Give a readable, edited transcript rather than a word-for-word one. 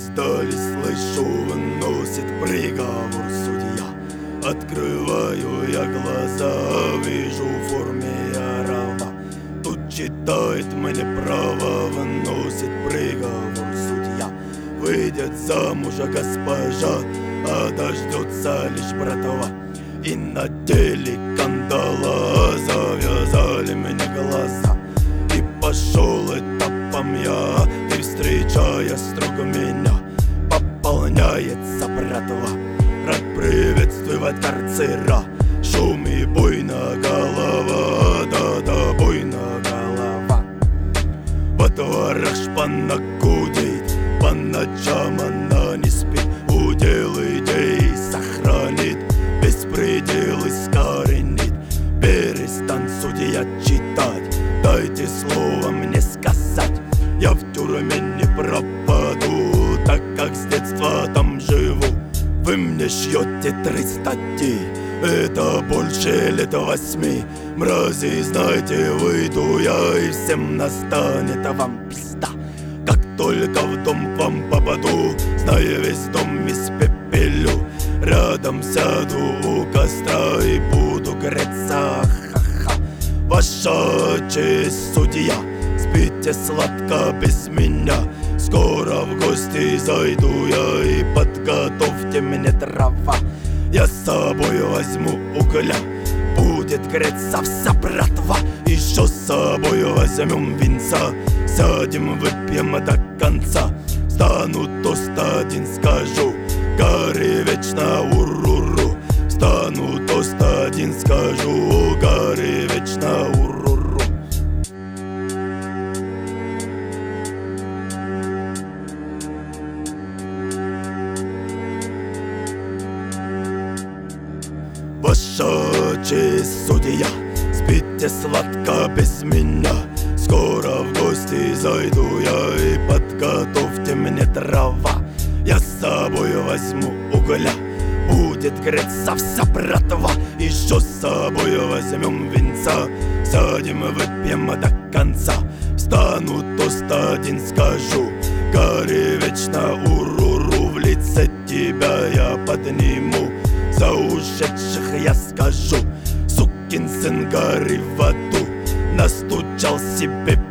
дождались, слышу, выносит приговор судья. Открываю я глаза, вижу в форме рава. Тут читает мне право, выносит приговор судья. Выйдет замуж госпожа, а дождется лишь братва. И надели кандала, завязали мне глаза. И пошел этапом я, и встречая строго меня, пополняется братва. Рад приветствовать карцера, шум и буйна голова, да-да, буйна голова. Во дворах шпана гудит, по ночам она не спит. Удел идей сохранит, беспредел искоренит. Перестань, судья, читать, дайте слово мне сказать. Я в тюрьме не пропаду, так как с детства там живу. Вы мне шьете 3 статьи, это больше лет 8. Мрази, знаете, выйду я, и всем настанет вам пизда. Как только в дом к вам попаду, знаю, весь дом испепелю. Рядом сяду у костра и буду греться, ха-ха. Ваша честь, судья, спите сладко без меня. Скоро в гости зайду я, и подготовьте мне дрова. Я с собой возьму угля, будет греться вся братва. Еще с собой возьмем винца, сядем, выпьем до конца. Встану, тост один скажу, гори вечно уруру. Встану, тост один скажу, гори вечно уруру. Ваша честь, судья, спите сладко без меня. Скоро в гости зайду я, и подготовьте мне дрова. Я с собой возьму угля, будет греться вся братва. Еще с собой возьмем винца, сядем, выпьем до конца. Встану, тост один скажу, гори вечно уруру. В лице тебя я подниму, за ушедших я скажу: сукин сын, гори в аду. Настучал себе